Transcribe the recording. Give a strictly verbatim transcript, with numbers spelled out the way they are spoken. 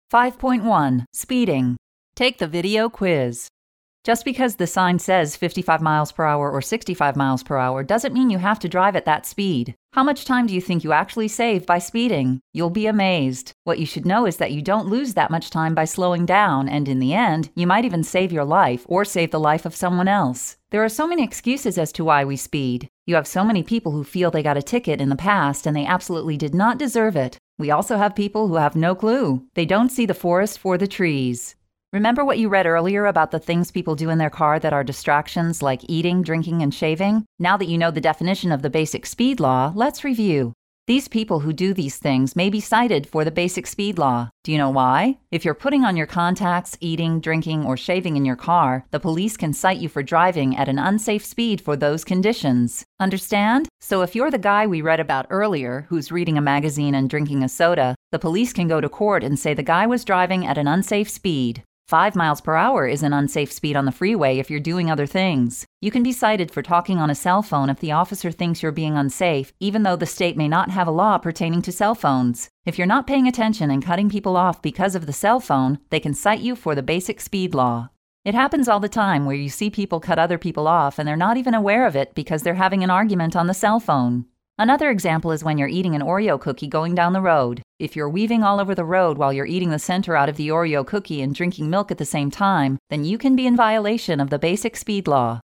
five point one. Speeding. Take the video quiz. Just because the sign says fifty-five miles per hour or sixty-five miles per hour doesn't mean you have to drive at that speed. How much time do you think you actually save by speeding? You'll be amazed. What you should know is that you don't lose that much time by slowing down, and in the end, you might even save your life or save the life of someone else. There are so many excuses as to why we speed. You have so many people who feel they got a ticket in the past and they absolutely did not deserve it. We also have people who have no clue. They don't see the forest for the trees. Remember what you read earlier about the things people do in their car that are distractions like eating, drinking, and shaving? Now that you know the definition of the basic speed law, let's review. These people who do these things may be cited for the basic speed law. Do you know why? If you're putting on your contacts, eating, drinking, or shaving in your car, the police can cite you for driving at an unsafe speed for those conditions. Understand? So if you're the guy we read about earlier who's reading a magazine and drinking a soda, the police can go to court and say the guy was driving at an unsafe speed. Five miles per hour is an unsafe speed on the freeway if you're doing other things. You can be cited for talking on a cell phone if the officer thinks you're being unsafe, even though the state may not have a law pertaining to cell phones. If you're not paying attention and cutting people off because of the cell phone, they can cite you for the basic speed law. It happens all the time where you see people cut other people off and they're not even aware of it because they're having an argument on the cell phone. Another example is when you're eating an Oreo cookie going down the road. If you're weaving all over the road while you're eating the center out of the Oreo cookie and drinking milk at the same time, then you can be in violation of the basic speed law.